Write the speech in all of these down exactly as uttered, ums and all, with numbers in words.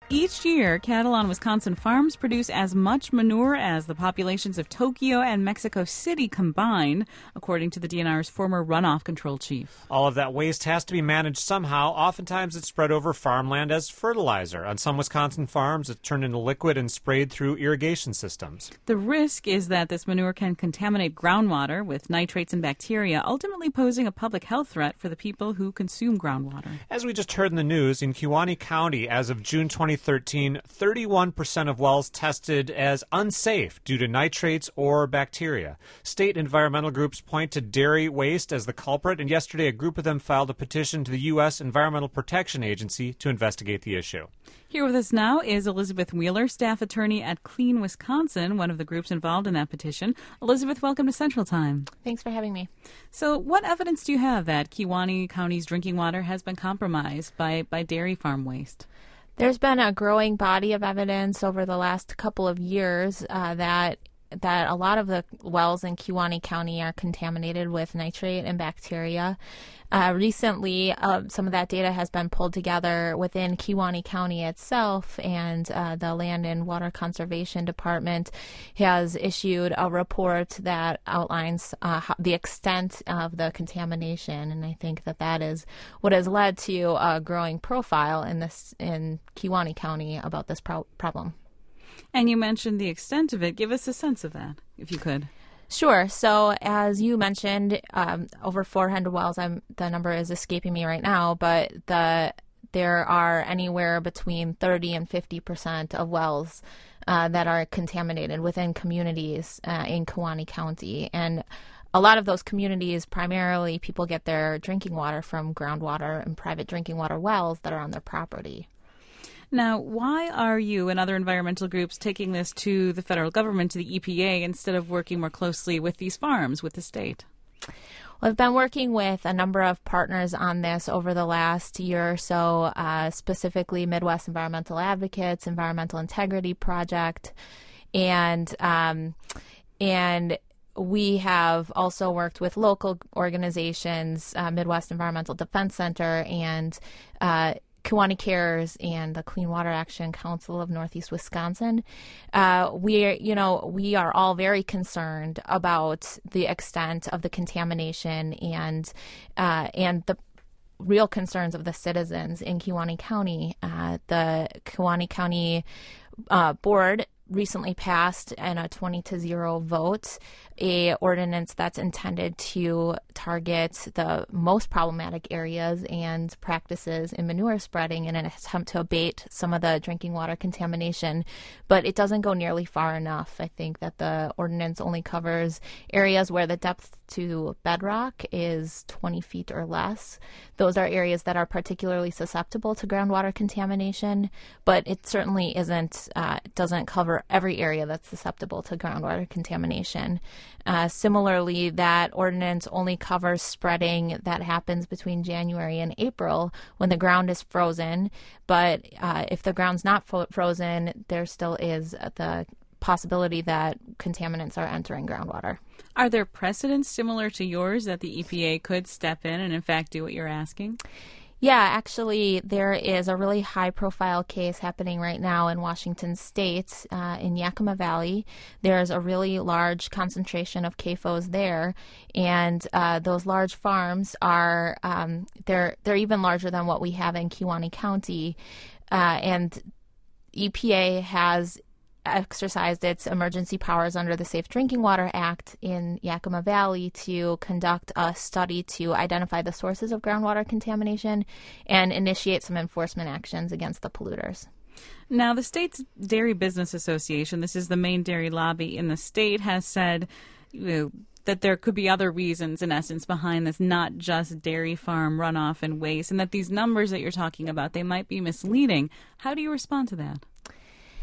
Each year, cattle on Wisconsin farms produce as much manure as the populations of Tokyo and Mexico City combined, according to the D N R's former runoff control chief. All of that waste has to be managed somehow. Oftentimes it's spread over farmland as fertilizer. On some Wisconsin farms, it's turned into liquid and sprayed through irrigation systems. The risk is that this manure can contaminate groundwater with nitrates and bacteria, ultimately posing a public health threat for the people who consume groundwater. As we just heard in the news, in Kewaunee County, as of June twenty thirteen, thirty-one percent of wells tested as unsafe due to nitrates or bacteria. State environmental groups point to dairy waste as the culprit, and yesterday a group of them filed a petition to the U S Environmental Protection Agency to investigate the issue. Here with us now is Elizabeth Wheeler, staff attorney at Clean Wisconsin, one of the groups involved in that petition. Elizabeth, welcome to Central Time. Thanks for having me. So what evidence do you have that Kewaunee County's drinking water has been compromised by, by dairy farm waste? There's been a growing body of evidence over the last couple of years uh, that that a lot of the wells in Kewaunee County are contaminated with nitrate and bacteria. Uh, recently, uh, some of that data has been pulled together within Kewaunee County itself, and uh, the Land and Water Conservation Department has issued a report that outlines uh, how, the extent of the contamination, and I think that that is what has led to a growing profile in this in Kewaunee County about this pro- problem. And you mentioned the extent of it. Give us a sense of that, if you could. Sure. So as you mentioned, um, over four hundred wells, I'm, the number is escaping me right now, but the there are anywhere between thirty and fifty percent of wells uh, that are contaminated within communities uh, in Kewaunee County. And a lot of those communities, primarily people get their drinking water from groundwater and private drinking water wells that are on their property. Now, why are you and other environmental groups taking this to the federal government, to the E P A, instead of working more closely with these farms, with the state? Well, I've been working with a number of partners on this over the last year or so, uh, specifically Midwest Environmental Advocates, Environmental Integrity Project, and um, and we have also worked with local organizations, uh, Midwest Environmental Defense Center, and uh, Kewaunee Cares and the Clean Water Action Council of Northeast Wisconsin. Uh, we, you know, we are all very concerned about the extent of the contamination and uh, and the real concerns of the citizens in Kewaunee County. Uh, the Kewaunee County uh, Board recently passed in a twenty to zero vote a ordinance that's intended to target the most problematic areas and practices in manure spreading in an attempt to abate some of the drinking water contamination, but it doesn't go nearly far enough. I think that the ordinance only covers areas where the depth to bedrock is twenty feet or less. Those are areas that are particularly susceptible to groundwater contamination, but it certainly isn't, uh, doesn't cover every area that's susceptible to groundwater contamination. Uh, similarly, that ordinance only covers spreading that happens between January and April when the ground is frozen, but uh, if the ground's not fo- frozen, there still is the possibility that contaminants are entering groundwater. Are there precedents similar to yours that the E P A could step in and, in fact, do what you're asking? Yeah, actually, there is a really high-profile case happening right now in Washington State, uh, in Yakima Valley. There's a really large concentration of C A F Os there, and uh, those large farms are um, they're they're even larger than what we have in Kewaunee County, uh, and E P A has exercised its emergency powers under the Safe Drinking Water Act in Yakima Valley to conduct a study to identify the sources of groundwater contamination and initiate some enforcement actions against the polluters. Now, the state's Dairy Business Association, this is the main dairy lobby in the state, has said, you know, that there could be other reasons, in essence, behind this, not just dairy farm runoff and waste, and that these numbers that you're talking about, they might be misleading. How do you respond to that?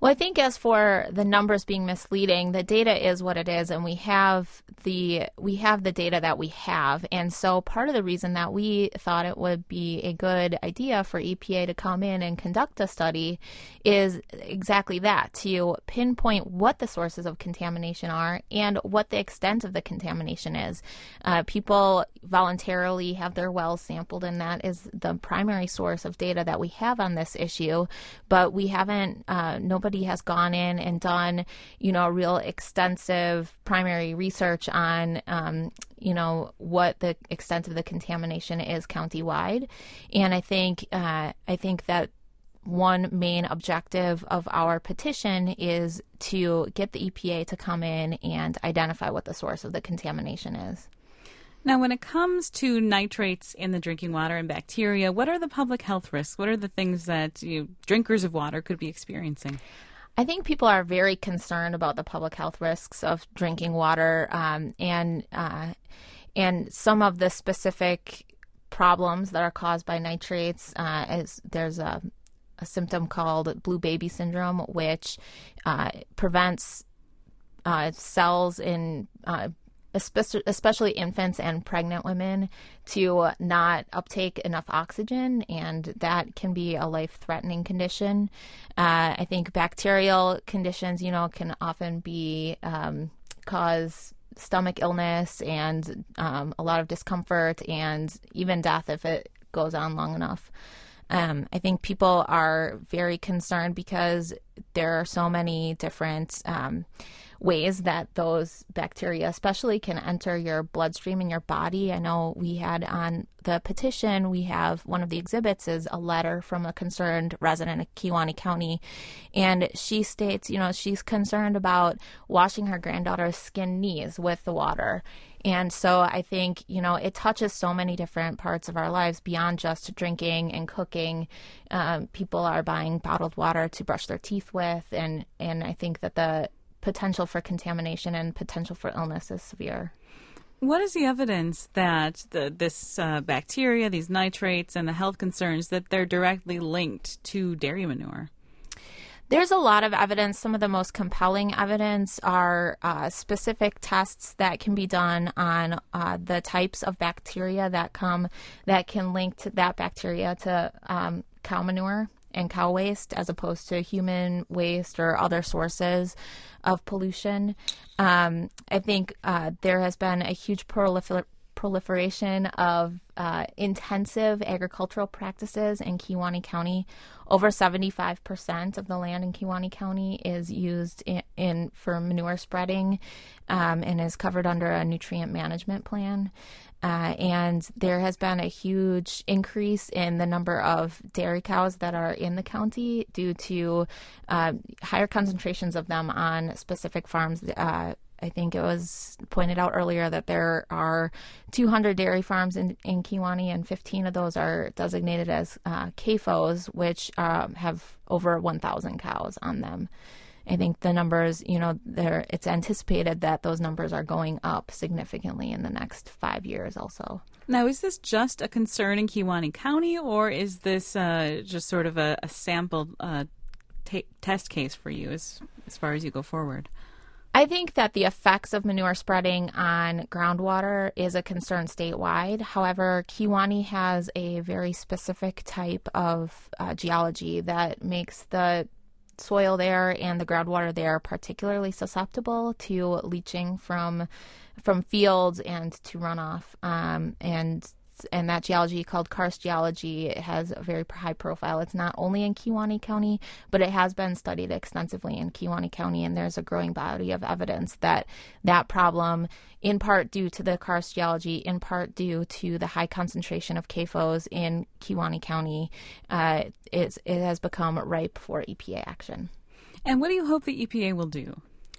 Well, I think as for the numbers being misleading, the data is what it is, and we have the we have the data that we have. And so part of the reason that we thought it would be a good idea for E P A to come in and conduct a study is exactly that, to pinpoint what the sources of contamination are and what the extent of the contamination is. Uh, people voluntarily have their wells sampled, and that is the primary source of data that we have on this issue, but we haven't, uh, nobody Nobody has gone in and done, you know, real extensive primary research on, um, you know, what the extent of the contamination is countywide. And I think, uh, I think that one main objective of our petition is to get the E P A to come in and identify what the source of the contamination is. Now, when it comes to nitrates in the drinking water and bacteria, what are the public health risks? What are the things that you, drinkers of water could be experiencing? I think people are very concerned about the public health risks of drinking water, um, and uh, and some of the specific problems that are caused by nitrates. Uh, is there's a, a symptom called blue baby syndrome, which uh, prevents uh, cells in uh, especially infants and pregnant women to not uptake enough oxygen, and that can be a life-threatening condition. Uh, I think bacterial conditions, you know, can often be um, cause stomach illness and um, a lot of discomfort and even death if it goes on long enough. Um, I think people are very concerned because there are so many different um, ways that those bacteria especially can enter your bloodstream in your body. I know we had on the petition, we have one of the exhibits is a letter from a concerned resident of Kewaunee County. And she states, you know, she's concerned about washing her granddaughter's skin knees with the water. And so I think, you know, it touches so many different parts of our lives beyond just drinking and cooking. Um, people are buying bottled water to brush their teeth with. And, and I think that the potential for contamination and potential for illness is severe. What is the evidence that the, this uh, bacteria, these nitrates, and the health concerns, that they're directly linked to dairy manure? There's a lot of evidence. Some of the most compelling evidence are uh, specific tests that can be done on uh, the types of bacteria that come that can link to that bacteria to um, cow manure and cow waste as opposed to human waste or other sources of pollution. Um, I think uh, there has been a huge prolifer- proliferation of uh, intensive agricultural practices in Kewaunee County. Over seventy-five percent of the land in Kewaunee County is used in, in for manure spreading um, and is covered under a nutrient management plan. Uh, and there has been a huge increase in the number of dairy cows that are in the county due to uh, higher concentrations of them on specific farms. Uh, I think it was pointed out earlier that there are two hundred dairy farms in, in Kewaunee, and fifteen of those are designated as uh, C A F Os, which um, have over one thousand cows on them. I think the numbers, you know, there it's anticipated that those numbers are going up significantly in the next five years also. Now, is this just a concern in Kewaunee County, or is this uh, just sort of a, a sample uh, t- test case for you as, as far as you go forward? I think that the effects of manure spreading on groundwater is a concern statewide. However, Kewaunee has a very specific type of uh, geology that makes the soil there and the groundwater there particularly susceptible to leaching from from fields and to runoff. Um, and and that geology, called karst geology, it has a very high profile. It's not only in Kewaunee County, but it has been studied extensively in Kewaunee County, and there's a growing body of evidence that that problem, in part due to the karst geology, in part due to the high concentration of C A F Os in Kewaunee County, uh, it, it has become ripe for E P A action. And what do you hope the E P A will do?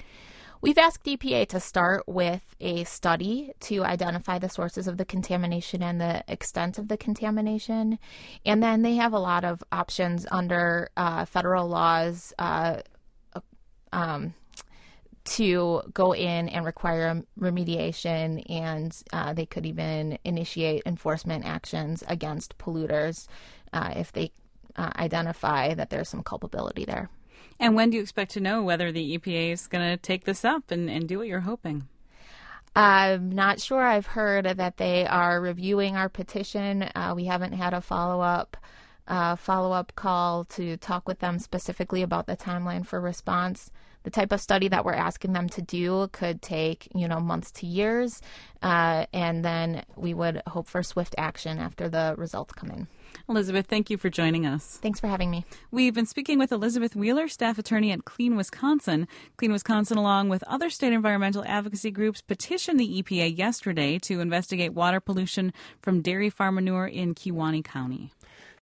We've asked E P A to start with a study to identify the sources of the contamination and the extent of the contamination. And then they have a lot of options under uh, federal laws uh, um, to go in and require remediation, and uh, they could even initiate enforcement actions against polluters uh, if they uh, identify that there's some culpability there. And when do you expect to know whether the E P A is going to take this up and, and do what you're hoping? I'm not sure. I've heard that they are reviewing our petition. Uh, we haven't had a follow-up uh, follow-up call to talk with them specifically about the timeline for response. The type of study that we're asking them to do could take, you know, months to years, uh, and then we would hope for swift action after the results come in. Elizabeth, thank you for joining us. Thanks for having me. We've been speaking with Elizabeth Wheeler, staff attorney at Clean Wisconsin. Clean Wisconsin, along with other state environmental advocacy groups, petitioned the E P A yesterday to investigate water pollution from dairy farm manure in Kewaunee County.